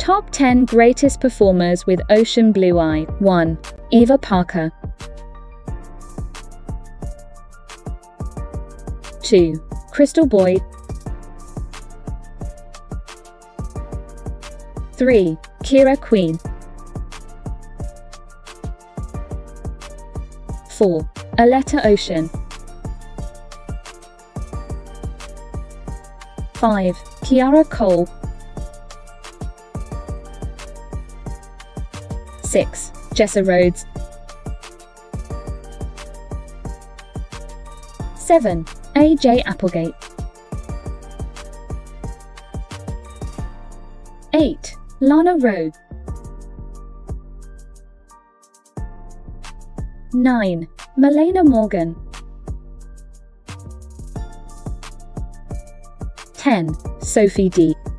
Top 10 greatest performers with ocean blue eye. 1. Eva Parker. 2. Crystal Boyd. 3. Kira Queen. 4. Aletta Ocean. 5. Kiara Cole. 6. Jessa Rhodes. 7. AJ Applegate. 8. Lana Rhoades. 9. Malena Morgan. 10. Sophie D.